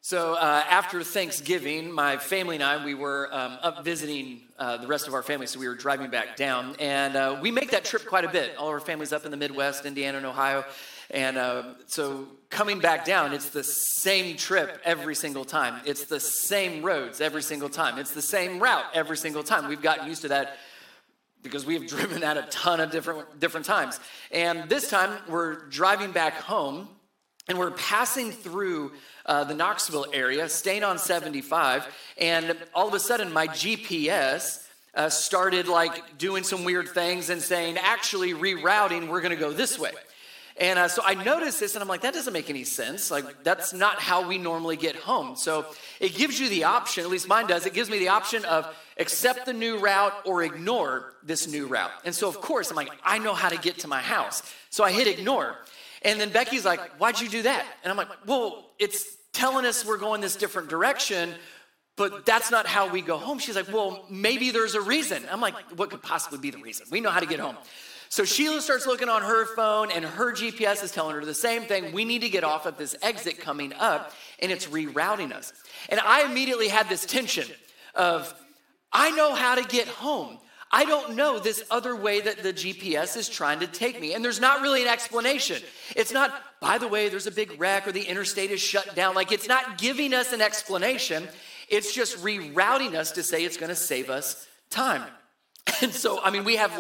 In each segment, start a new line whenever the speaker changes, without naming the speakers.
So after Thanksgiving, my family and I, we were up visiting the rest of our family, so we were driving back down. And we make that trip quite a bit. All of our family's up in the Midwest, Indiana and Ohio. And so coming back down, it's the same trip every single time. It's the same roads every single time. It's the same route every single time. We've gotten used to that because we have driven that a ton of different times. And this time, we're driving back home, and we're passing through the Knoxville area, staying on 75, and all of a sudden, my GPS started doing some weird things and saying, actually rerouting, we're gonna go this way. And so I noticed this, and I'm like, that doesn't make any sense. That's not how we normally get home. So it gives you the option, at least mine does, it gives me the option of accept the new route or ignore this new route. And so, of course, I'm like, I know how to get to my house. So I hit ignore. And then Becky's like, why'd you do that? And I'm like, well, it's telling us we're going this different direction, but that's not how we go home. She's like, well, maybe there's a reason. I'm like, what could possibly be the reason? We know how to get home. So Sheila starts looking on her phone, and her GPS is telling her the same thing. We need to get off at this exit coming up, and it's rerouting us. And I immediately had this tension of, I know how to get home. I don't know this other way that the GPS is trying to take me. And there's not really an explanation. It's not, by the way, there's a big wreck or the interstate is shut down. It's not giving us an explanation. It's just rerouting us to say it's going to save us time. And so, we have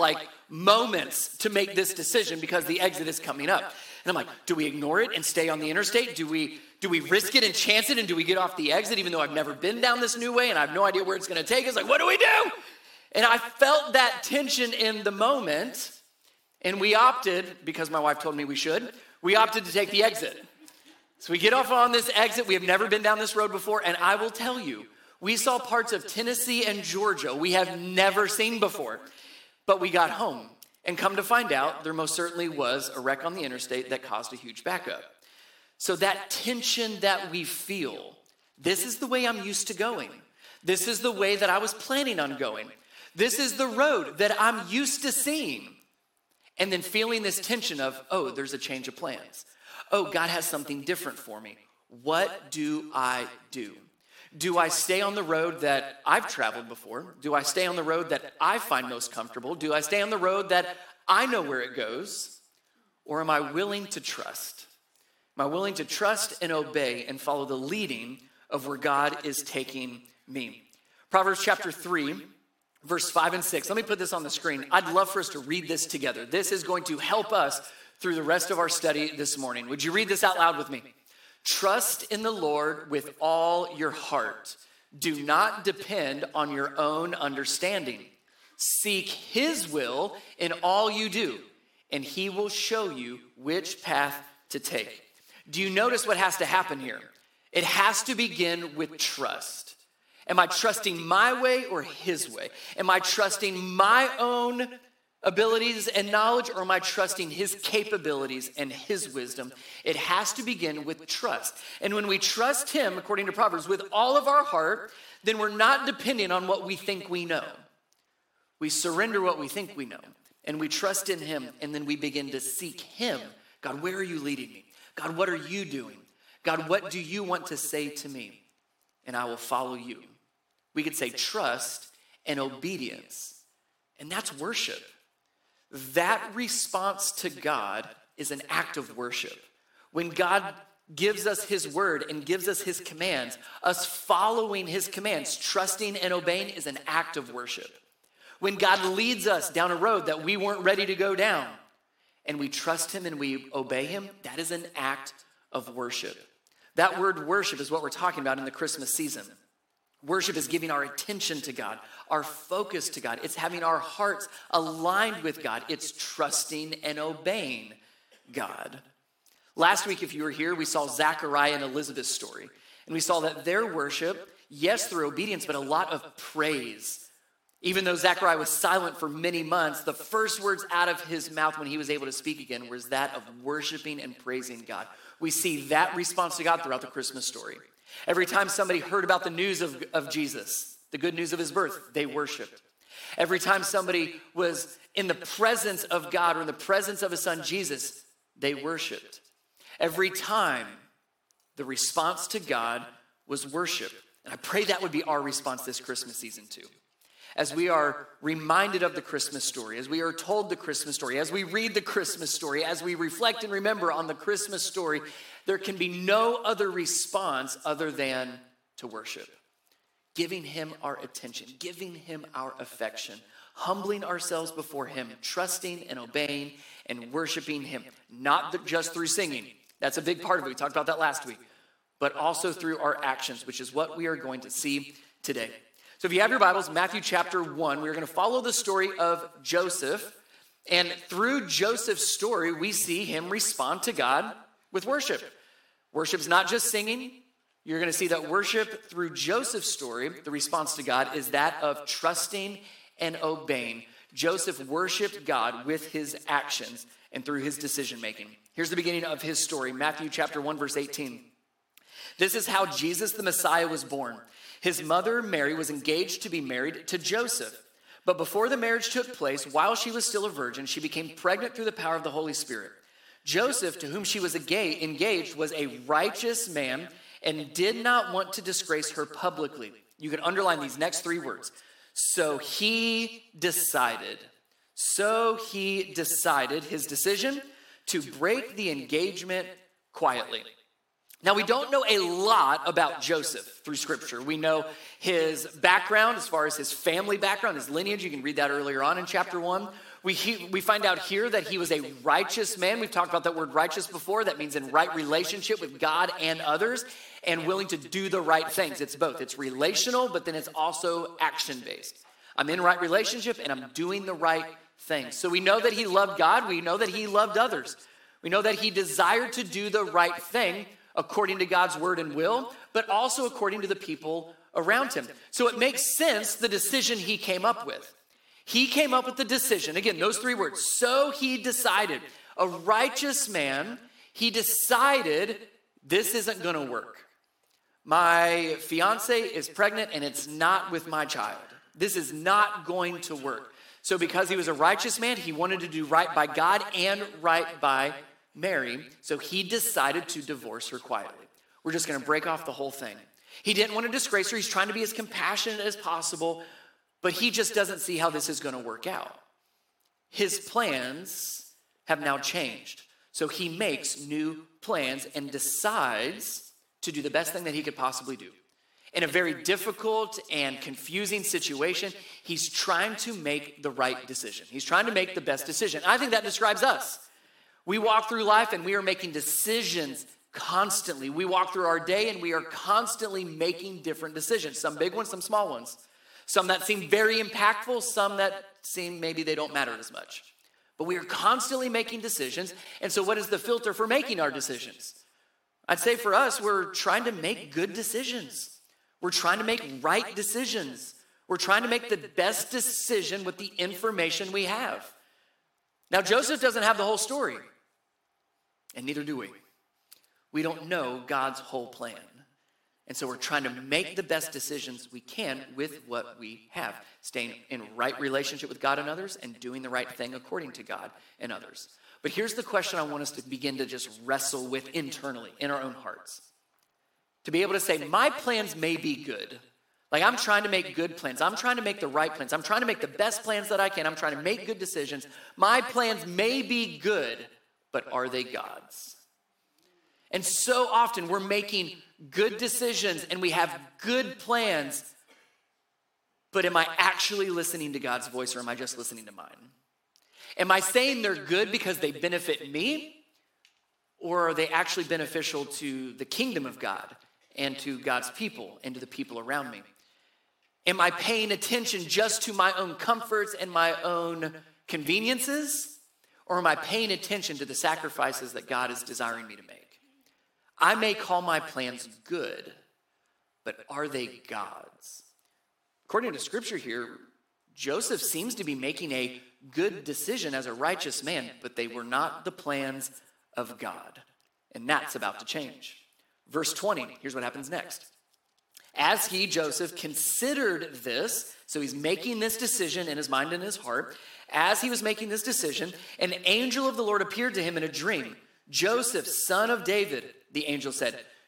moments to make this decision because the exit is coming up. And I'm like, do we ignore it and stay on the interstate? Do we risk it and chance it? And do we get off the exit even though I've never been down this new way and I have no idea where it's going to take us? What do we do? And I felt that tension in the moment, and we opted, because my wife told me we opted to take the exit. So we get off on this exit. We have never been down this road before, and I will tell you, we saw parts of Tennessee and Georgia we have never seen before, but we got home. And come to find out, there most certainly was a wreck on the interstate that caused a huge backup. So that tension that we feel, this is the way I'm used to going. This is the way that I was planning on going. This is the road that I'm used to seeing. And then feeling this tension of, oh, there's a change of plans. Oh, God has something different for me. What do I do? Do I stay on the road that I've traveled before? Do I stay on the road that I find most comfortable? Do I stay on the road that I know where it goes? Or am I willing to trust? Am I willing to trust and obey and follow the leading of where God is taking me? Proverbs chapter 3, verse 5 and 6. Let me put this on the screen. I'd love for us to read this together. This is going to help us through the rest of our study this morning. Would you read this out loud with me? Trust in the Lord with all your heart. Do not depend on your own understanding. Seek His will in all you do, and He will show you which path to take. Do you notice what has to happen here? It has to begin with trust. Am I trusting my way or His way? Am I trusting my own abilities and knowledge, or am I trusting His capabilities and His wisdom? It has to begin with trust. And when we trust Him, according to Proverbs, with all of our heart, then we're not depending on what we think we know. We surrender what we think we know, and we trust in Him, and then we begin to seek Him. God, where are you leading me? God, what are you doing? God, what do you want to say to me? And I will follow you. We could say trust and obedience, and that's worship. That response to God is an act of worship. When God gives us His word and gives us His commands, us following His commands, trusting and obeying, is an act of worship. When God leads us down a road that we weren't ready to go down, and we trust Him and we obey Him, that is an act of worship. That word worship is what we're talking about in the Christmas season. Worship is giving our attention to God, our focus to God. It's having our hearts aligned with God. It's trusting and obeying God. Last week, if you were here, we saw Zachariah and Elizabeth's story. And we saw that their worship, yes, through obedience, but a lot of praise. Even though Zachariah was silent for many months, the first words out of his mouth when he was able to speak again was that of worshiping and praising God. We see that response to God throughout the Christmas story. Every time somebody heard about the news of Jesus, the good news of His birth, they worshiped. Every time somebody was in the presence of God or in the presence of His Son Jesus, they worshiped. Every time, the response to God was worship. And I pray that would be our response this Christmas season too. As we are reminded of the Christmas story, as we are told the Christmas story, as we read the Christmas story, as we reflect and remember on the Christmas story, there can be no other response other than to worship. Giving him our attention, giving him our affection, humbling ourselves before him, trusting and obeying and worshiping him, not just through singing. That's a big part of it. We talked about that last week. But also through our actions, which is what we are going to see today. So if you have your Bibles, Matthew chapter 1, we're going to follow the story of Joseph. And through Joseph's story, we see him respond to God with worship. Worship's not just singing. You're going to see that worship through Joseph's story, the response to God, is that of trusting and obeying. Joseph worshiped God with his actions and through his decision making. Here's the beginning of his story, Matthew chapter 1, verse 18. This is how Jesus the Messiah was born. His mother, Mary, was engaged to be married to Joseph. But before the marriage took place, while she was still a virgin, she became pregnant through the power of the Holy Spirit. Joseph, to whom she was engaged, was a righteous man and did not want to disgrace her publicly. You can underline these next three words. So he decided his decision to break the engagement quietly. Now, we don't know a lot about Joseph through Scripture. We know his background as far as his family background, his lineage. You can read that earlier on in chapter 1. We find out here that he was a righteous man. We've talked about that word righteous before. That means in right relationship with God and others and willing to do the right things. It's both. It's relational, but then it's also action-based. I'm in right relationship and I'm doing the right things. So we know that he loved God. We know that he loved others. We know that he desired to do the right thing according to God's word and will, but also according to the people around him. So it makes sense, the decision he came up with. He came up with the decision, again, those three words. So he decided, a righteous man, he decided this isn't going to work. My fiance is pregnant and it's not with my child. This is not going to work. So because he was a righteous man, he wanted to do right by God and right by Mary, so he decided to divorce her quietly. We're just going to break off the whole thing. He didn't want to disgrace her. He's trying to be as compassionate as possible, but he just doesn't see how this is going to work out. His plans have now changed, so he makes new plans and decides to do the best thing that he could possibly do. In a very difficult and confusing situation, he's trying to make the right decision. He's trying to make the best decision. I think that describes us. We walk through life and we are making decisions constantly. We walk through our day and we are constantly making different decisions. Some big ones, some small ones. Some that seem very impactful, some that seem maybe they don't matter as much. But we are constantly making decisions. And so what is the filter for making our decisions? I'd say for us, we're trying to make good decisions. We're trying to make right decisions. We're trying to make the best decision with the information we have. Now, Joseph doesn't have the whole story. And neither do we. We don't know God's whole plan. And so we're trying to make the best decisions we can with what we have. Staying in right relationship with God and others and doing the right thing according to God and others. But here's the question I want us to begin to just wrestle with internally in our own hearts. To be able to say, my plans may be good. Like I'm trying to make good plans. I'm trying to make the right plans. I'm trying to make the best plans that I can. I'm trying to make good decisions. My plans may be good, but are they God's? And so often we're making good decisions and we have good plans, but am I actually listening to God's voice or am I just listening to mine? Am I saying they're good because they benefit me, or are they actually beneficial to the kingdom of God and to God's people and to the people around me? Am I paying attention just to my own comforts and my own conveniences? Or am I paying attention to the sacrifices that God is desiring me to make? I may call my plans good, but are they God's? According to Scripture here, Joseph seems to be making a good decision as a righteous man, but they were not the plans of God. And that's about to change. Verse 20, here's what happens next. As he, Joseph, considered this, so he's making this decision in his mind and his heart. As he was making this decision, an angel of the Lord appeared to him in a dream. Joseph, son of David, the angel said,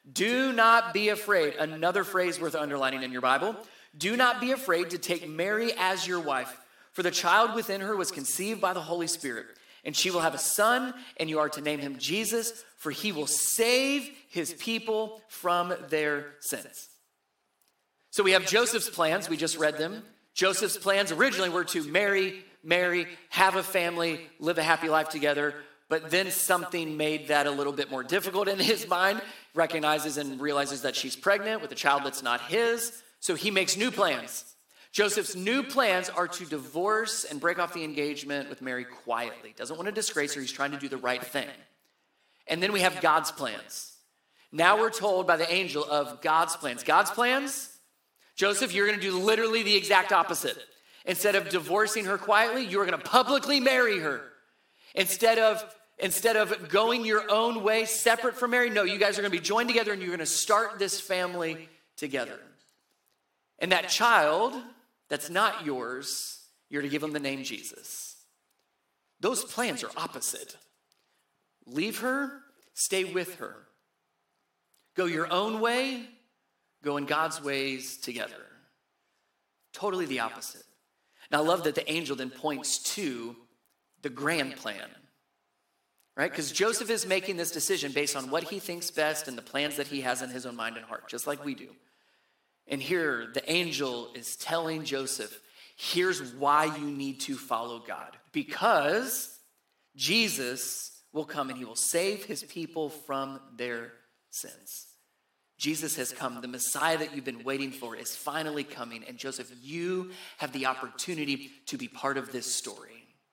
Do not be afraid. Another phrase worth underlining in your Bible. Do not be afraid to take Mary as your wife, for the child within her was conceived by the Holy Spirit, and she will have a son, and you are to name him Jesus, for he will save his people from their sins. So we have Joseph's plans. We just read them. Joseph's plans originally were to marry, have a family, live a happy life together. But then something made that a little bit more difficult in his mind. Recognizes and realizes that she's pregnant with a child that's not his. So he makes new plans. Joseph's new plans are to divorce and break off the engagement with Mary quietly. Doesn't want to disgrace her. He's trying to do the right thing. And then we have God's plans. Now we're told by the angel of God's plans. God's plans? Joseph, you're going to do literally the exact opposite. Instead of divorcing her quietly, you're going to publicly marry her. Instead of going your own way, separate from Mary, no, you guys are going to be joined together and you're going to start this family together. And that child that's not yours, you're to give him the name Jesus. Those plans are opposite. Leave her, stay with her. Go your own way, go in God's ways together. Totally the opposite. Now, I love that the angel then points to the grand plan, right? Because Joseph is making this decision based on what he thinks best and the plans that he has in his own mind and heart, just like we do. And here, the angel is telling Joseph, here's why you need to follow God. Because Jesus will come and he will save his people from their sins. Jesus has come. The Messiah that you've been waiting for is finally coming. And Joseph, you have the opportunity to be part of this story.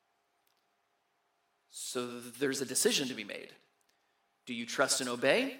So there's a decision to be made. Do you trust and obey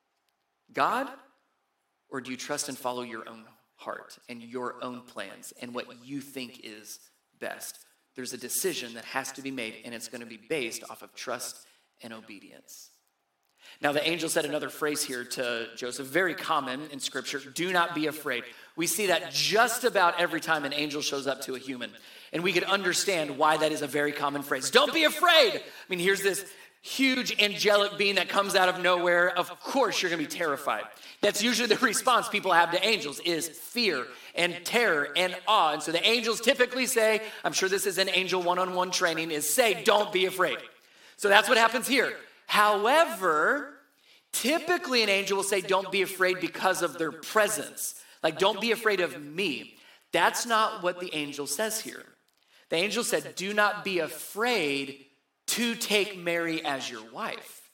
God? Or do you trust and follow your own heart and your own plans and what you think is best? There's a decision that has to be made, and it's going to be based off of trust and obedience. Now, the angel said another phrase here to Joseph, very common in Scripture, do not be afraid. We see that just about every time an angel shows up to a human. And we could understand why that is a very common phrase. Don't be afraid. I mean, here's this huge angelic being that comes out of nowhere. Of course, you're going to be terrified. That's usually the response people have to angels is fear and terror and awe. And so the angels typically say, I'm sure this is an angel one-on-one training, is say, don't be afraid. So that's what happens here. However, typically an angel will say, don't be afraid because of their presence. Like, don't be afraid of me. That's not what the angel says here. The angel said, do not be afraid to take Mary as your wife.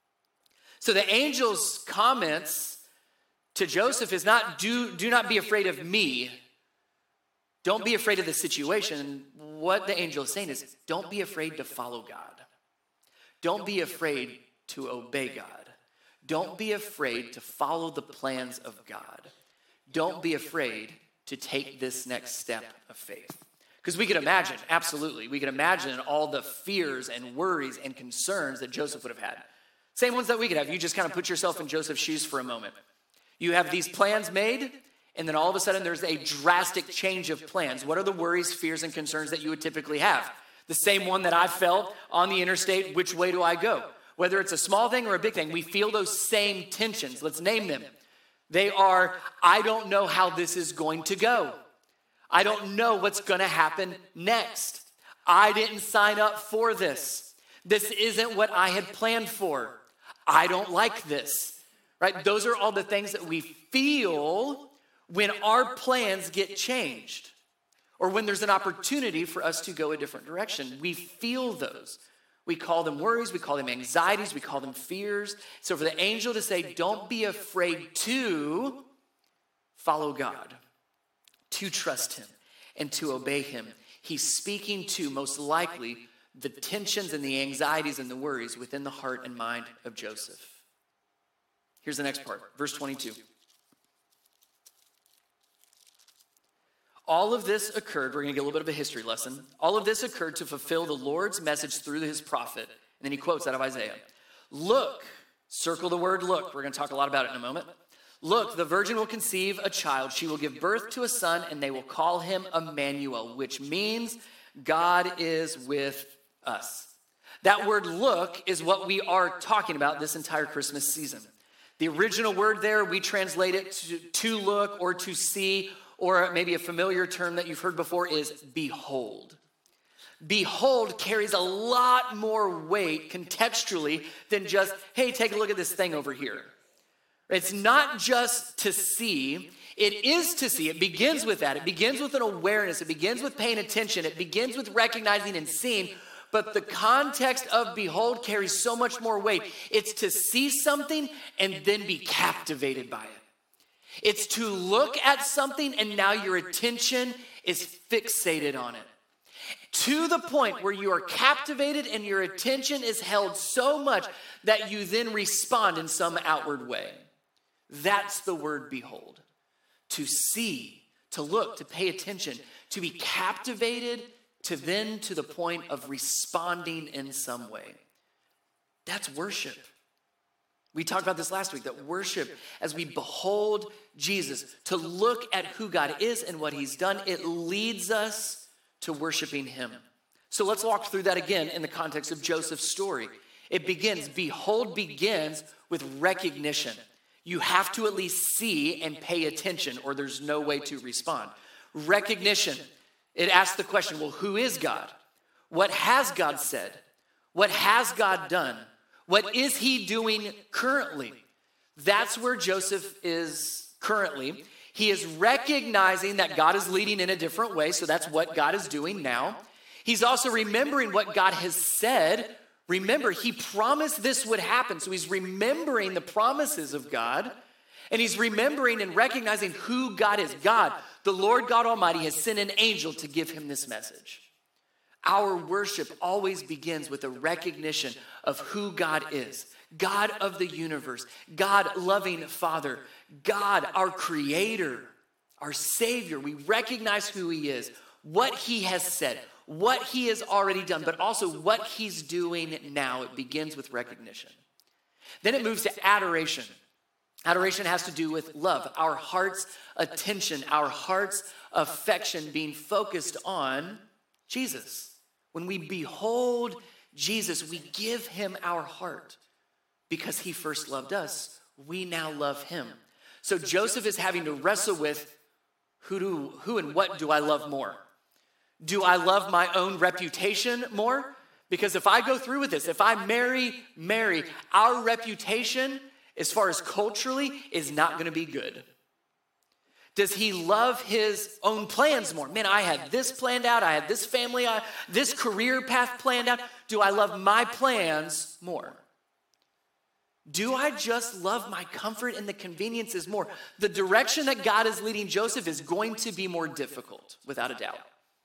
So the angel's comments to Joseph is not, do not be afraid of me. Don't be afraid of the situation. What the angel is saying is, don't be afraid to follow God. Don't be afraid to obey God. Don't be afraid to follow the plans of God. Don't be afraid to take this next step of faith. Because we could imagine, absolutely, we could imagine all the fears and worries and concerns that Joseph would have had. Same ones that we could have. You just kind of put yourself in Joseph's shoes for a moment. You have these plans made, and then all of a sudden there's a drastic change of plans. What are the worries, fears, and concerns that you would typically have? The same one that I felt on the interstate, which way do I go? Whether it's a small thing or a big thing, we feel those same tensions. Let's name them. They are, I don't know how this is going to go. I don't know what's going to happen next. I didn't sign up for this. This isn't what I had planned for. I don't like this, right? Those are all the things that we feel when our plans get changed or when there's an opportunity for us to go a different direction. We feel those. We call them worries, we call them anxieties, we call them fears. So for the angel to say, don't be afraid to follow God, to trust him, and to obey him. He's speaking to, most likely, the tensions and the anxieties and the worries within the heart and mind of Joseph. Here's the next part, verse 22. All of this occurred, we're going to get a little bit of a history lesson. All of this occurred to fulfill the Lord's message through his prophet. And then he quotes out of Isaiah. Look, circle the word look. We're going to talk a lot about it in a moment. Look, the virgin will conceive a child. She will give birth to a son, and they will call him Emmanuel, which means God is with us. That word look is what we are talking about this entire Christmas season. The original word there, we translate it to look or to see, or maybe a familiar term that you've heard before is behold. Behold carries a lot more weight contextually than just, hey, take a look at this thing over here. It's not just to see, it is to see. It begins with that. It begins with an awareness. It begins with paying attention. It begins with recognizing and seeing. But the context of behold carries so much more weight. It's to see something and then be captivated by it. It's to look at something and now your attention is fixated on it. To the point where you are captivated and your attention is held so much that you then respond in some outward way. That's the word behold. To see, to look, to pay attention, to be captivated, to then to the point of responding in some way. That's worship. We talked about this last week, that worship, as we behold Jesus, to look at who God is and what he's done, it leads us to worshiping him. So let's walk through that again in the context of Joseph's story. Behold begins with recognition. You have to at least see and pay attention, or there's no way to respond. Recognition. It asks the question, well, who is God? What has God said? What has God done? What is he doing currently? That's where Joseph is currently. He is recognizing that God is leading in a different way, so that's what God is doing now. He's also remembering what God has said. Remember, he promised this would happen, so he's remembering the promises of God, and he's remembering and recognizing who God is. God, the Lord God Almighty, has sent an angel to give him this message. Our worship always begins with a recognition of who God is. God of the universe, God loving Father, God our Creator, our Savior. We recognize who he is, what he has said, what he has already done, but also what he's doing now. It begins with recognition. Then it moves to adoration. Adoration has to do with love, our heart's attention, our heart's affection being focused on Jesus. When we behold Jesus, we give him our heart because he first loved us. We now love him. So Joseph is having to wrestle with who and what do I love more? Do I love my own reputation more? Because if I go through with this, if I marry Mary, our reputation, as far as culturally, is not going to be good. Does he love his own plans more? Man, I had this planned out. I had this family, this career path planned out. Do I love my plans more? Do I just love my comfort and the conveniences more? The direction that God is leading Joseph is going to be more difficult, without a doubt.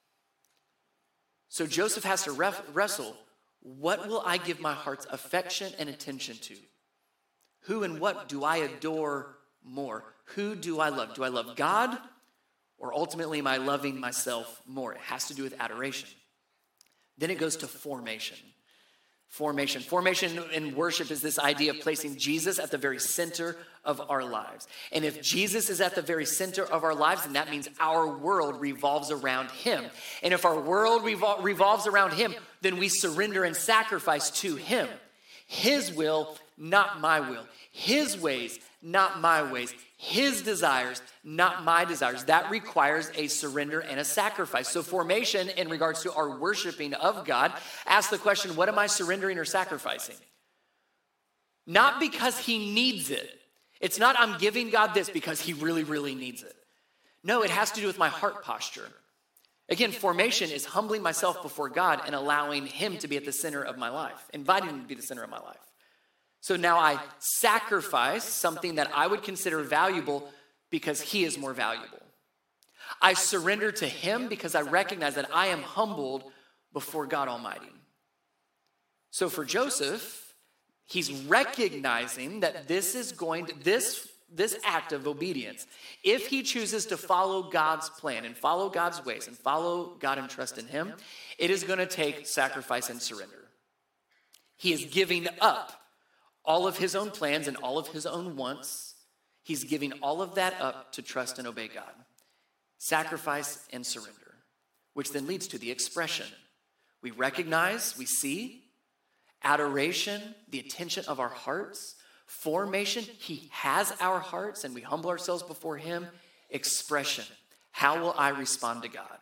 So Joseph has to wrestle. What will I give my heart's affection and attention to? Who and what do I adore more? Who do I love? Do I love God? Or ultimately, am I loving myself more? It has to do with adoration. Then it goes to formation. Formation in worship is this idea of placing Jesus at the very center of our lives. And if Jesus is at the very center of our lives, then that means our world revolves around him. And if our world revolves around him, then we surrender and sacrifice to him. His will, not my will. His ways, not my ways. His desires, not my desires. That requires a surrender and a sacrifice. So formation, in regards to our worshiping of God, asks the question, what am I surrendering or sacrificing? Not because he needs it. It's not I'm giving God this because he really, really needs it. No, it has to do with my heart posture. Again, formation is humbling myself before God and allowing him to be at the center of my life, inviting him to be the center of my life. So now I sacrifice something that I would consider valuable because he is more valuable. I surrender to him because I recognize that I am humbled before God Almighty. So for Joseph, he's recognizing that this act of obedience, if he chooses to follow God's plan and follow God's ways and follow God and trust in him, it is going to take sacrifice and surrender. He is giving up all of his own plans and all of his own wants. He's giving all of that up to trust and obey God. Sacrifice and surrender, which then leads to the expression. We recognize, we see, adoration, the attention of our hearts, Formation, he has our hearts and we humble ourselves before him. Expression, how will I respond to God?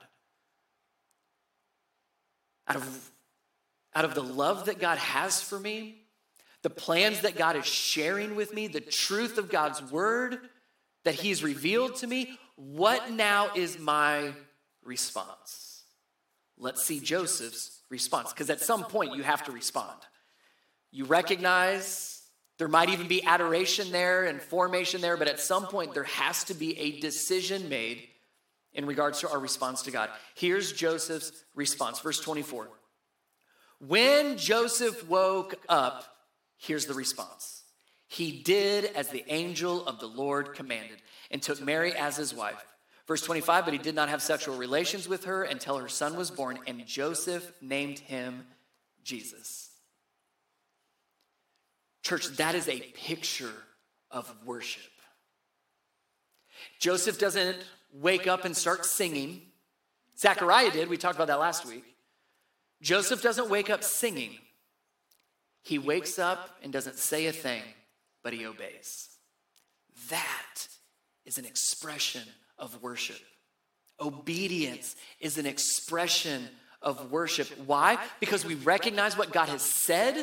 Out of the love that God has for me, the plans that God is sharing with me, the truth of God's word that he's revealed to me, what now is my response? Let's see Joseph's response, because at some point you have to respond. You recognize there might even be adoration there and formation there, but at some point there has to be a decision made in regards to our response to God. Here's Joseph's response, verse 24. When Joseph woke up, here's the response. He did as the angel of the Lord commanded and took Mary as his wife. Verse 25, but he did not have sexual relations with her until her son was born, and Joseph named him Jesus. Church, that is a picture of worship. Joseph doesn't wake up and start singing. Zechariah did. We talked about that last week. Joseph doesn't wake up singing. He wakes up and doesn't say a thing, but he obeys. That is an expression of worship. Obedience is an expression of worship. Why? Because we recognize what God has said.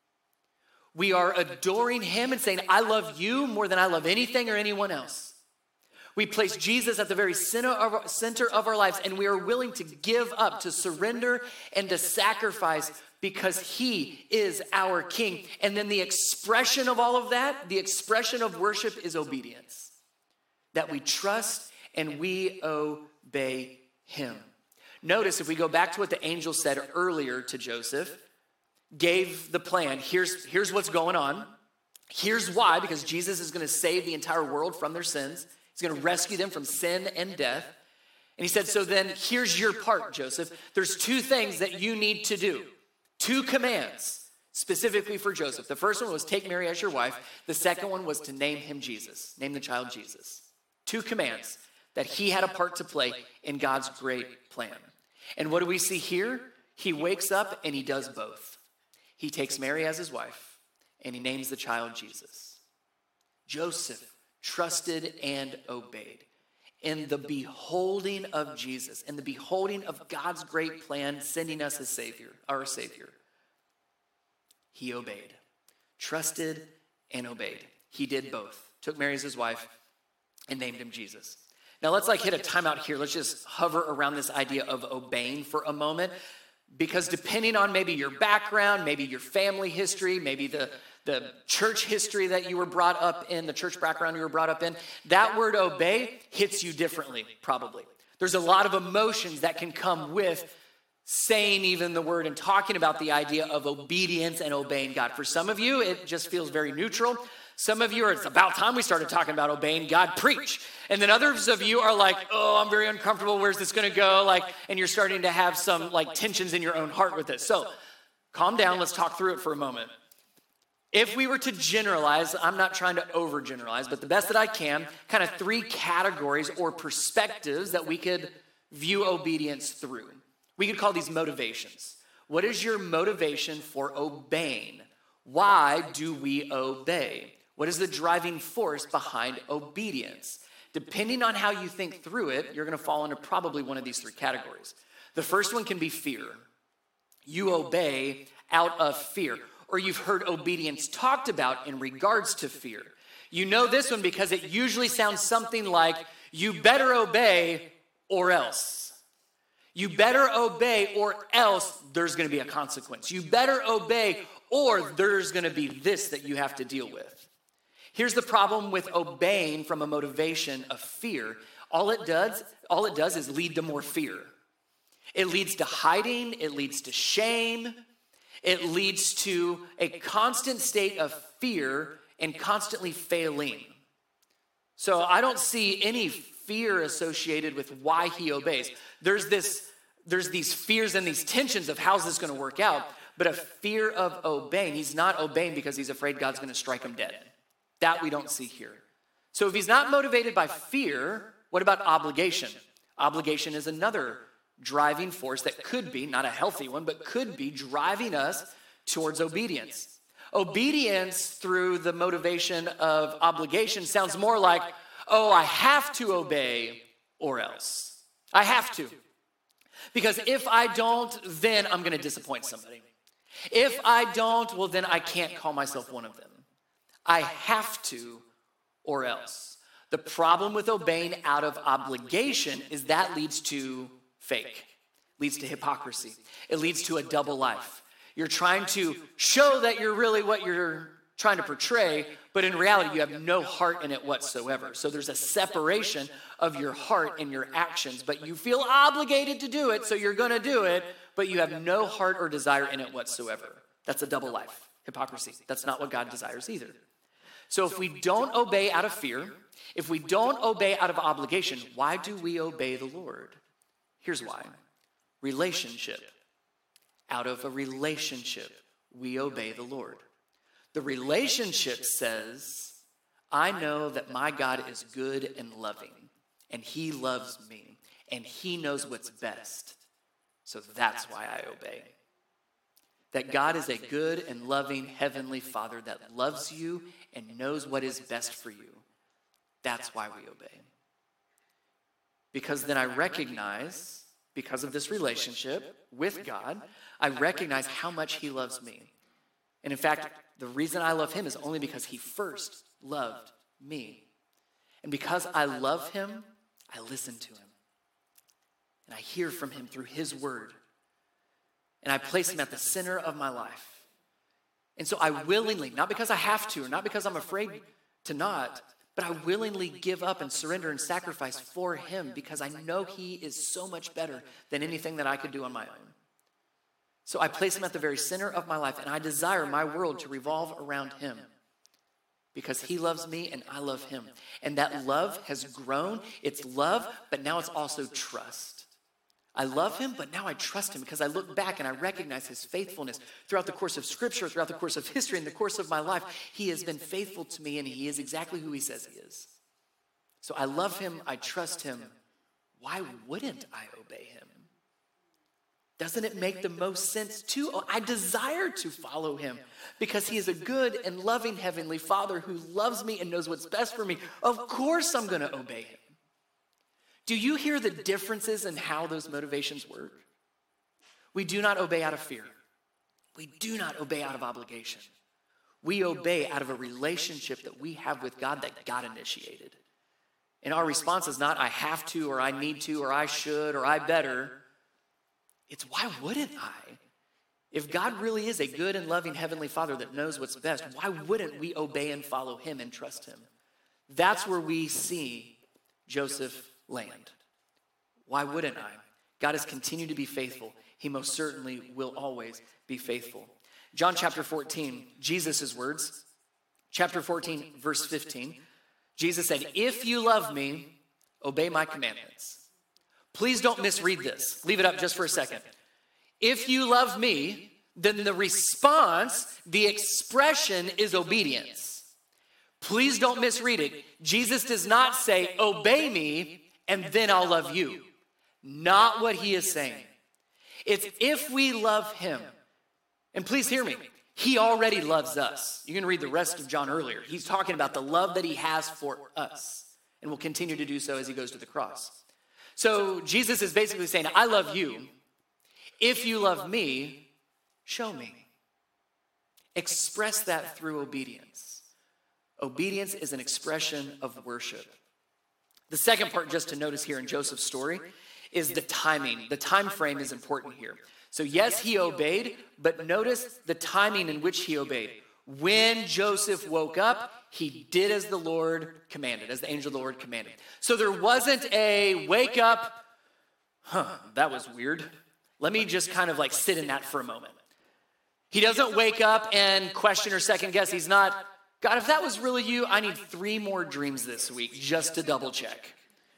We are adoring him and saying, I love you more than I love anything or anyone else. We place Jesus at the very center of our lives, and we are willing to give up, to surrender, and to sacrifice because he is our king. And then the expression of all of that, the expression of worship is obedience. That we trust and we obey him. Notice if we go back to what the angel said earlier to Joseph, gave the plan. Here's what's going on. Here's why, because Jesus is going to save the entire world from their sins. He's going to rescue them from sin and death. And he said, so then here's your part, Joseph. There's two things that you need to do. Two commands specifically for Joseph. The first one was take Mary as your wife. The second one was to name him Jesus. Name the child Jesus. Two commands that he had a part to play in God's great plan. And what do we see here? He wakes up and he does both. He takes Mary as his wife and he names the child Jesus. Joseph trusted and obeyed. In the beholding of Jesus, in the beholding of God's great plan, sending us a Savior, our Savior, he obeyed. Trusted and obeyed. He did both. Took Mary as his wife and named him Jesus. Now let's hit a timeout here. Let's just hover around this idea of obeying for a moment. Because depending on maybe your background, maybe your family history, maybe the church history that you were brought up in, the church background you were brought up in, that word obey hits you differently, probably. There's a lot of emotions that can come with saying even the word and talking about the idea of obedience and obeying God. For some of you, it just feels very neutral. Some of you it's about time we started talking about obeying God, preach. And then others of you are like, oh, I'm very uncomfortable. Where's this going to go? And you're starting to have some tensions in your own heart with this. So calm down. Let's talk through it for a moment. If we were to generalize, I'm not trying to overgeneralize, but the best that I can, kind of three categories or perspectives that we could view obedience through. We could call these motivations. What is your motivation for obeying? Why do we obey? What is the driving force behind obedience? Depending on how you think through it, you're going to fall into probably one of these three categories. The first one can be fear. You obey out of fear. Or you've heard obedience talked about in regards to fear. You know this one because it usually sounds something like, you better obey or else. You better obey or else there's going to be a consequence. You better obey or there's going to be this that you have to deal with. Here's the problem with obeying from a motivation of fear. All it does is lead to more fear. It leads to hiding. It leads to shame. It leads to a constant state of fear and constantly failing. So I don't see any fear associated with why he obeys. There's these fears and these tensions of how's this going to work out, but a fear of obeying. He's not obeying because he's afraid God's going to strike him dead. That we don't see here. So if he's not motivated by fear, what about obligation? Obligation is another driving force that could be, not a healthy one, but could be driving us towards obedience. Obedience through the motivation of obligation sounds more like, oh, I have to obey or else. I have to. Because if I don't, then I'm going to disappoint somebody. If I don't, well, then I can't call myself one of them. I have to or else. The problem with obeying out of obligation is that leads to fake, leads to hypocrisy. It leads to a double life. You're trying to show that you're really what you're trying to portray, but in reality, you have no heart in it whatsoever. So there's a separation of your heart and your actions, but you feel obligated to do it, so you're going to do it, but you have no heart or desire in it whatsoever. That's a double life, hypocrisy. That's not what God desires either. So if we don't obey out of fear, if we don't obey out of obligation, why do we obey the Lord? Here's why. Relationship. Out of a relationship, we obey the Lord. The relationship says, I know that my God is good and loving, and he loves me, and he knows what's best. So that's why I obey. That God is a good and loving heavenly Father that loves you and knows what is best for you. That's why we obey. Because then I recognize, because of this relationship with God, I recognize how much he loves me. And in fact, the reason I love him is only because he first loved me. And because I love him, I listen to him. And I hear from him through his word. And I place him at the center of my life. And so I willingly, not because I have to, or not because I'm afraid to not, but I willingly give up and surrender and sacrifice for him because I know he is so much better than anything that I could do on my own. So I place him at the very center of my life, and I desire my world to revolve around him because he loves me and I love him. And that love has grown. It's love, but now it's also trust. I love him, but now I trust him because I look back and I recognize his faithfulness throughout the course of Scripture, throughout the course of history, in the course of my life. He has been faithful to me, and he is exactly who he says he is. So I love him. I trust him. Why wouldn't I obey him? Doesn't it make the most sense to? Oh, I desire to follow him because he is a good and loving heavenly Father who loves me and knows what's best for me. Of course I'm going to obey him. Do you hear the differences in how those motivations work? We do not obey out of fear. We do not obey out of obligation. We obey out of a relationship that we have with God that God initiated. And our response is not, I have to, or I need to, or I should, or I better. It's, why wouldn't I? If God really is a good and loving heavenly Father that knows what's best, why wouldn't we obey and follow him and trust him? That's where we see Joseph land. Why wouldn't I? God has continued to be faithful. He most certainly will always be faithful. John chapter 14, Jesus' words, chapter 14, verse 15. Jesus said, if you love me, obey my commandments. Please don't misread this. Leave it up just for a second. If you love me, then the response, the expression is obedience. Please don't misread it. Jesus does not say, obey me, and then I'll love you. Not what he is saying. It's if we love him. And please hear me. He already loves us. You can read the rest of John earlier. He's talking about the love that he has for us and will continue to do so as he goes to the cross. So Jesus is basically saying, I love you. If you love me, show me. Express that through obedience. Obedience is an expression of worship. The second part just to notice here in Joseph's story is the timing. The time frame is important here. So yes, he obeyed, but notice the timing in which he obeyed. When Joseph woke up, he did as the Lord commanded, as the angel of the Lord commanded. So there wasn't a wake up, that was weird. Let me just kind of like sit in that for a moment. He doesn't wake up and question or second guess. He's not, God, if that was really you, I need 3 more dreams this week just to double check.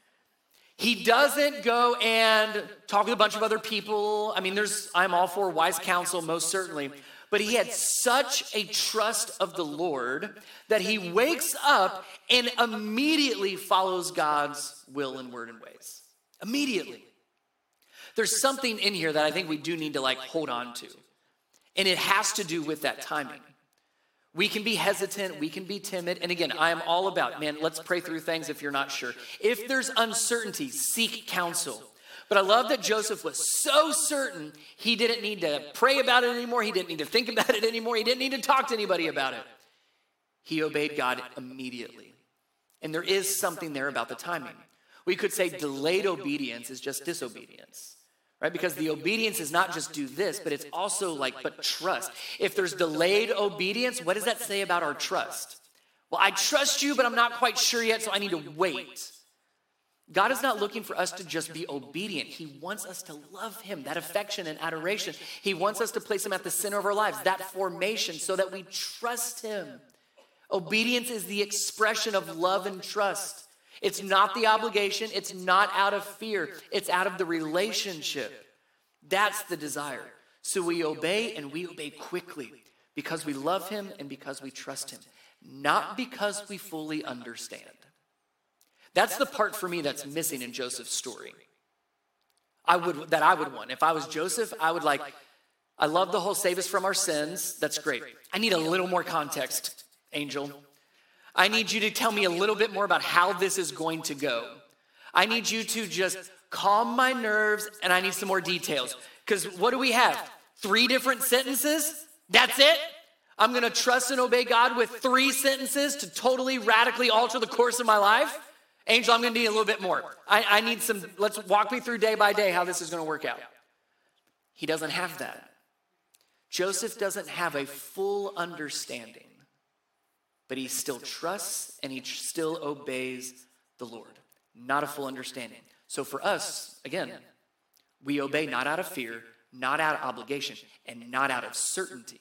He doesn't go and talk with a bunch of other people. I mean, I'm all for wise counsel, most certainly. But he had such a trust of the Lord that he wakes up and immediately follows God's will and word and ways. Immediately. There's something in here that I think we do need to hold on to. And it has to do with that timing. We can be hesitant, we can be timid. And again, I am all about, man, let's pray through things if you're not sure. If there's uncertainty, seek counsel. But I love that Joseph was so certain he didn't need to pray about it anymore. He didn't need to think about it anymore. He didn't need to talk to anybody about it. He obeyed God immediately. And there is something there about the timing. We could say delayed obedience is just disobedience, right? Because the obedience is not just do this, but it's also but trust. If there's delayed obedience, what does that say about our trust? Well, I trust you, but I'm not quite sure yet, so I need to wait. God is not looking for us to just be obedient. He wants us to love him, that affection and adoration. He wants us to place him at the center of our lives, that formation, so that we trust him. Obedience is the expression of love and trust. It's not the obligation. It's not out of fear. It's out of the relationship. That's the desire. So we obey, and we obey quickly because we love him and because we trust him, not because we fully understand. That's the part for me that's missing in Joseph's story. I would want. If I was Joseph, I would I love the whole save us from our sins. That's great. I need a little more context, angel. I need you to tell me a little bit more about how this is going to go. I need you to just calm my nerves, and I need some more details. Because what do we have? 3 different sentences? That's it? I'm going to trust and obey God with 3 sentences to totally radically alter the course of my life? Angel, I'm going to need a little bit more. I need some, let's walk me through day by day how this is going to work out. He doesn't have that. Joseph doesn't have a full understanding, but he still trusts and he still obeys the Lord. Not a full understanding. So for us, again, we obey not out of fear, not out of obligation, and not out of certainty,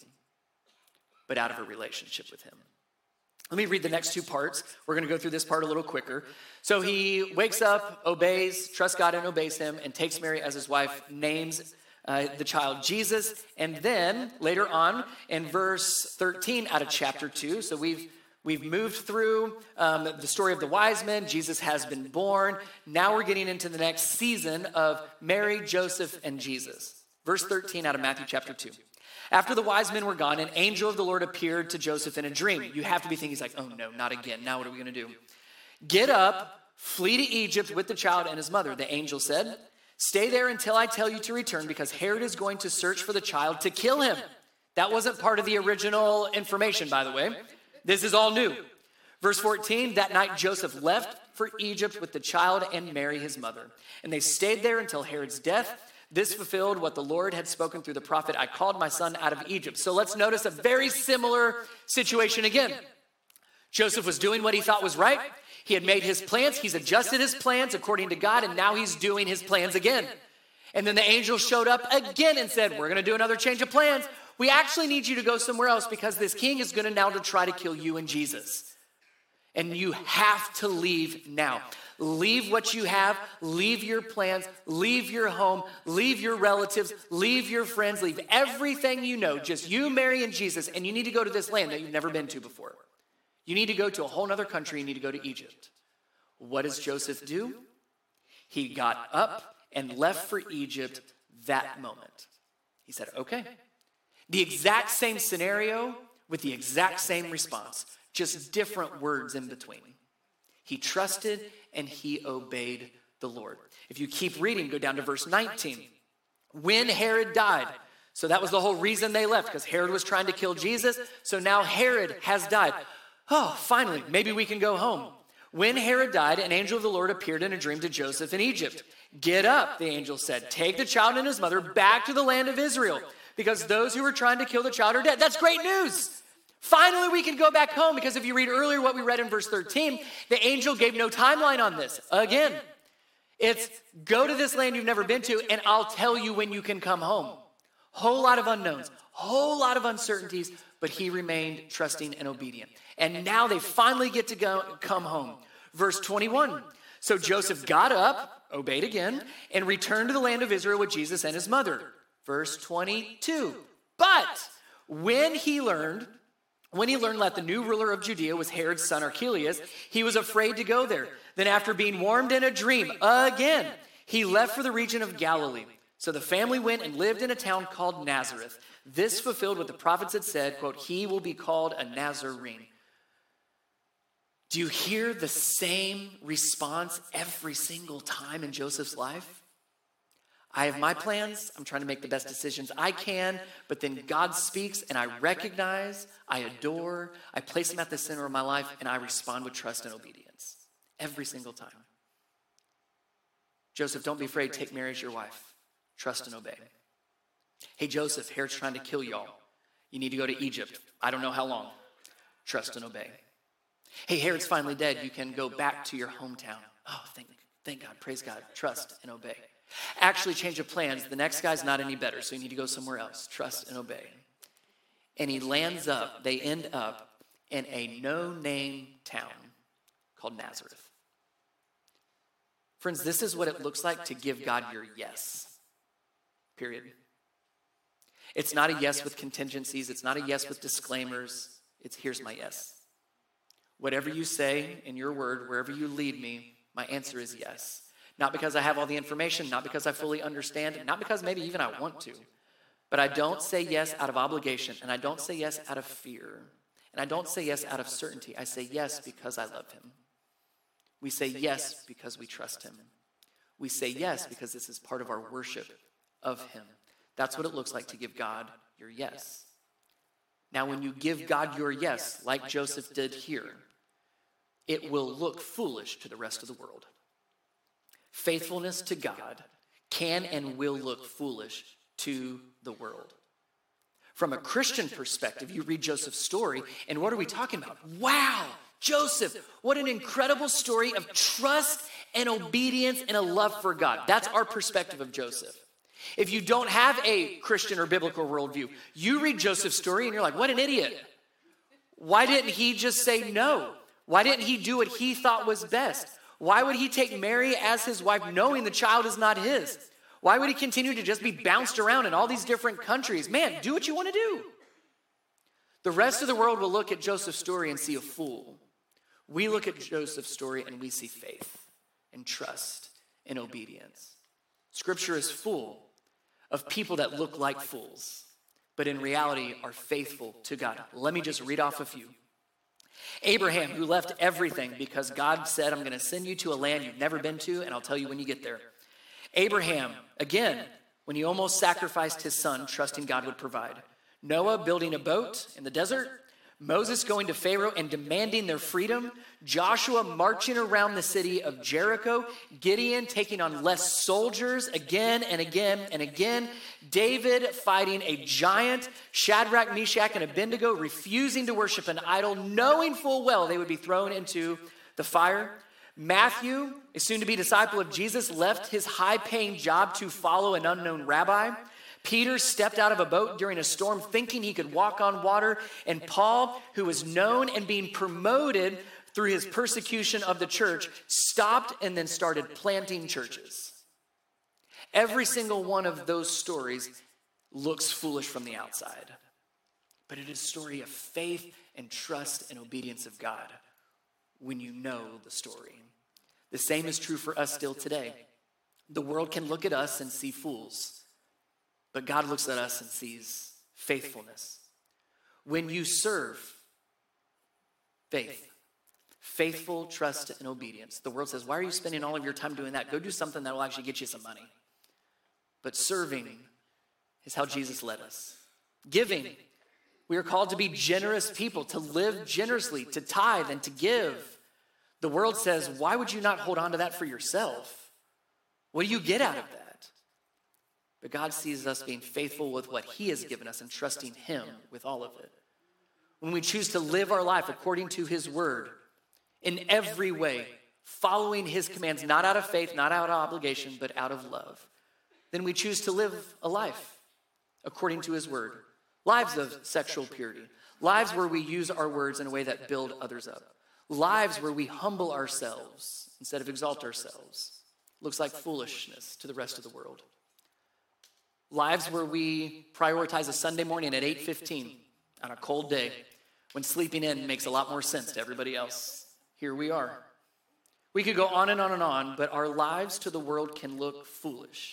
but out of a relationship with him. Let me read the next 2 parts. We're going to go through this part a little quicker. So he wakes up, obeys, trusts God and obeys him, and takes Mary as his wife, names the child Jesus. And then later on in verse 13 out of chapter 2, so we've moved through the story of the wise men. Jesus has been born. Now we're getting into the next season of Mary, Joseph, and Jesus. Verse 13 out of Matthew chapter 2. After the wise men were gone, an angel of the Lord appeared to Joseph in a dream. You have to be thinking, he's like, oh no, not again. Now what are we going to do? Get up, flee to Egypt with the child and his mother. The angel said, stay there until I tell you to return, because Herod is going to search for the child to kill him. That wasn't part of the original information, by the way. This is all new. Verse 14, that night Joseph left for Egypt with the child and Mary, his mother. And they stayed there until Herod's death. This fulfilled what the Lord had spoken through the prophet, I called my son out of Egypt. So let's notice a very similar situation again. Joseph was doing what he thought was right. He had made his plans. He's adjusted his plans according to God, and now he's doing his plans again. And then the angel showed up again and said, we're going to do another change of plans. We actually need you to go somewhere else because this king is going to now try to kill you and Jesus. And you have to leave now. Leave what you have, leave your plans, leave your home, leave your relatives, leave your friends, leave everything you know, just you, Mary, and Jesus, and you need to go to this land that you've never been to before. You need to go to a whole other country, you need to go to Egypt. What does Joseph do? He got up and left for Egypt that moment. He said, okay. The exact same scenario with the exact same response, just different words in between. He trusted and he obeyed the Lord. If you keep reading, go down to verse 19. When Herod died, so that was the whole reason they left, because Herod was trying to kill Jesus. So now Herod has died. Oh, finally, maybe we can go home. When Herod died, an angel of the Lord appeared in a dream to Joseph in Egypt. Get up, the angel said. Take the child and his mother back to the land of Israel, because those who were trying to kill the child are dead. That's great news. Finally, we can go back home, because if you read earlier what we read in verse 13, the angel gave no timeline on this. Again, it's go to this land you've never been to, and I'll tell you when you can come home. Whole lot of unknowns, whole lot of uncertainties, but he remained trusting and obedient. And now they finally get to come home. Verse 21, so Joseph got up, obeyed again, and returned to the land of Israel with Jesus and his mother. Verse 22, but when he learned that the new ruler of Judea was Herod's son Archelaus, he was afraid to go there. Then after being warned in a dream again, he left for the region of Galilee. So the family went and lived in a town called Nazareth. This fulfilled what the prophets had said, quote, he will be called a Nazarene. Do you hear the same response every single time in Joseph's life? I have my plans. I'm trying to make the best decisions I can, but then God speaks and I recognize, I adore, I place him at the center of my life, and I respond with trust and obedience every single time. Joseph, don't be afraid. Take Mary as your wife. Trust and obey. Hey, Joseph, Herod's trying to kill y'all. You need to go to Egypt. I don't know how long. Trust and obey. Hey, Herod's finally dead. You can go back to your hometown. Oh, thank God. Praise God. Trust and obey. Actually, change of plans. The next guy's not any better, so you need to go somewhere else. Trust and obey. And they end up in a no-name town called Nazareth. Friends, this is what it looks like to give God your yes. Period. It's not a yes with contingencies. It's not a yes with disclaimers. It's here's my yes. Whatever you say in your word, wherever you lead me, my answer is yes. Not because I have all the information, not because I fully understand, not because maybe even I want to, but I don't say yes out of obligation, and I don't say yes out of fear, and I don't say yes out of certainty. I say yes because I love him. We say yes because we trust him. We say yes because this is part of our worship of him. That's what it looks like to give God your yes. Now, when you give God your yes, like Joseph did here, it will look foolish to the rest of the world. Faithfulness to God can and will look foolish to the world. From a Christian perspective, you read Joseph's story, and what are we talking about? Wow, Joseph, what an incredible story of trust and obedience and a love for God. That's our perspective of Joseph. If you don't have a Christian or biblical worldview, you read Joseph's story and you're like, what an idiot. Why didn't he just say no? Why didn't he do what he thought was best? Why would he take Mary as his wife knowing the child is not his? Why would he continue to just be bounced around in all these different countries? Man, do what you want to do. The rest of the world will look at Joseph's story and see a fool. We look at Joseph's story and we see faith and trust and obedience. Scripture is full of people that look like fools, but in reality are faithful to God. Let me just read off a few. Abraham, who left everything because God said, I'm going to send you to a land you've never been to, and I'll tell you when you get there. Abraham, again, when he almost sacrificed his son, trusting God would provide. Noah building a boat in the desert. Moses going to Pharaoh and demanding their freedom. Joshua marching around the city of Jericho. Gideon taking on less soldiers again and again and again. David fighting a giant. Shadrach, Meshach, and Abednego refusing to worship an idol, knowing full well they would be thrown into the fire. Matthew, a soon-to-be disciple of Jesus, left his high-paying job to follow an unknown rabbi. Peter stepped out of a boat during a storm thinking he could walk on water. And Paul, who was known and being promoted through his persecution of the church, stopped and then started planting churches. Every single one of those stories looks foolish from the outside. But it is a story of faith and trust and obedience of God when you know the story. The same is true for us still today. The world can look at us and see fools. But God looks at us and sees faithfulness. When you serve, faithful trust and obedience. The world says, why are you spending all of your time doing that? Go do something that will actually get you some money. But serving is how Jesus led us. Giving. We are called to be generous people, to live generously, to tithe and to give. The world says, why would you not hold on to that for yourself? What do you get out of that? But God sees us being faithful with what he has given us and trusting him with all of it. When we choose to live our life according to his word, in every way, following his commands, not out of faith, not out of obligation, but out of love, then we choose to live a life according to his word. Lives of sexual purity. Lives where we use our words in a way that build others up. Lives where we humble ourselves instead of exalt ourselves. Looks like foolishness to the rest of the world. Lives where we prioritize a Sunday morning at 8:15 on a cold day when sleeping in makes a lot more sense to everybody else. Here we are. We could go on and on and on, but our lives to the world can look foolish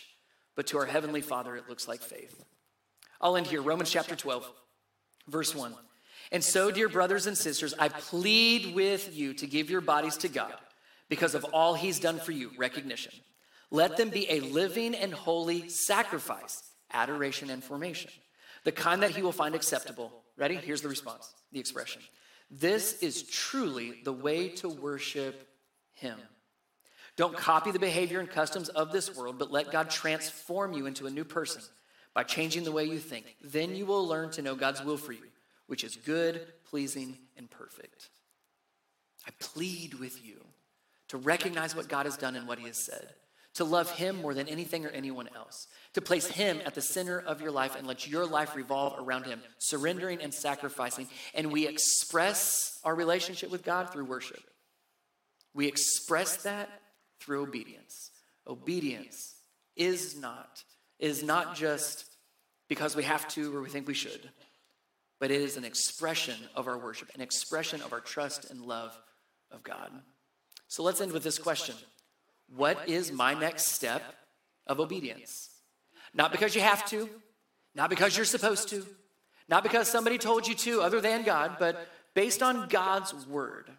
but to our Heavenly Father, it looks like faith. I'll end here. Romans chapter 12, verse 1. And so, dear brothers and sisters, I plead with you to give your bodies to God because of all he's done for you, recognition. Let them be a living and holy sacrifice, adoration and formation, the kind that he will find acceptable. Ready? Here's the response, the expression. This is truly the way to worship him. Don't copy the behavior and customs of this world, but let God transform you into a new person by changing the way you think. Then you will learn to know God's will for you, which is good, pleasing, and perfect. I plead with you to recognize what God has done and what he has said, to love him more than anything or anyone else, to place him at the center of your life and let your life revolve around him, surrendering and sacrificing. And we express our relationship with God through worship. We express that through obedience. Obedience is not just because we have to or we think we should, but it is an expression of our worship, an expression of our trust and love of God. So let's end with this question. What is my next step of obedience? Not because you have to, not because you're supposed to, not because somebody told you to other than God, but based on God's word.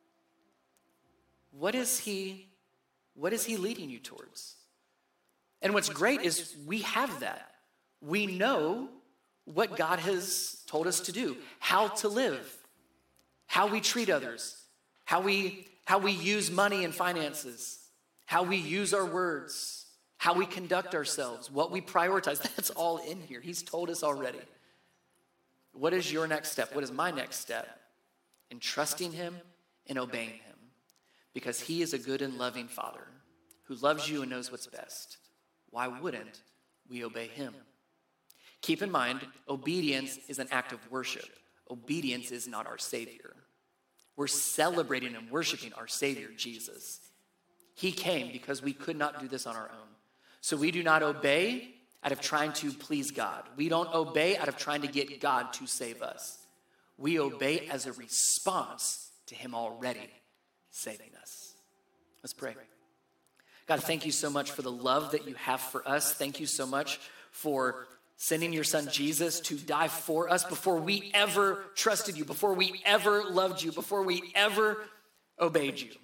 What is he leading you towards? And what's great is we have that. We know what God has told us to do, how to live, how we treat others, how we use money and finances, how we use our words, how we conduct ourselves, what we prioritize. That's all in here. He's told us already. What is your next step? What is my next step? In trusting him and obeying him. Because he is a good and loving Father who loves you and knows what's best. Why wouldn't we obey him? Keep in mind, obedience is an act of worship. Obedience is not our Savior. We're celebrating and worshiping our Savior, Jesus. He came because we could not do this on our own. So we do not obey out of trying to please God. We don't obey out of trying to get God to save us. We obey as a response to him already saving us. Let's pray. God, thank you so much for the love that you have for us. Thank you so much for sending your son Jesus to die for us before we ever trusted you, before we ever loved you, before we ever obeyed you.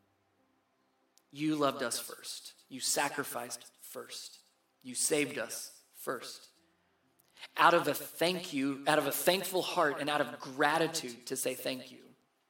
You loved us first. You sacrificed first. You saved us first. Out of a thankful heart and out of gratitude to say thank you,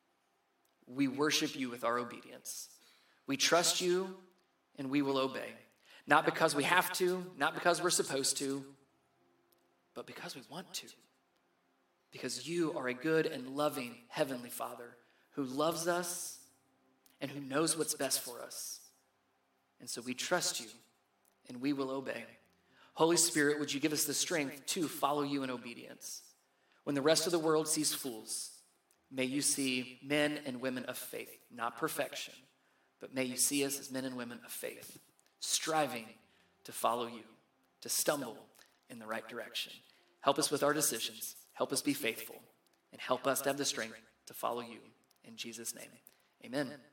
we worship you with our obedience. We trust you and we will obey. Not because we have to, not because we're supposed to, but because we want to. Because you are a good and loving Heavenly Father who loves us and who knows what's best for us. And so we trust you and we will obey. Holy Spirit, would you give us the strength to follow you in obedience? When the rest of the world sees fools, may you see men and women of faith, not perfection, but may you see us as men and women of faith, striving to follow you, to stumble in the right direction. Help us with our decisions. Help us be faithful, and help us to have the strength to follow you. In Jesus' name, amen.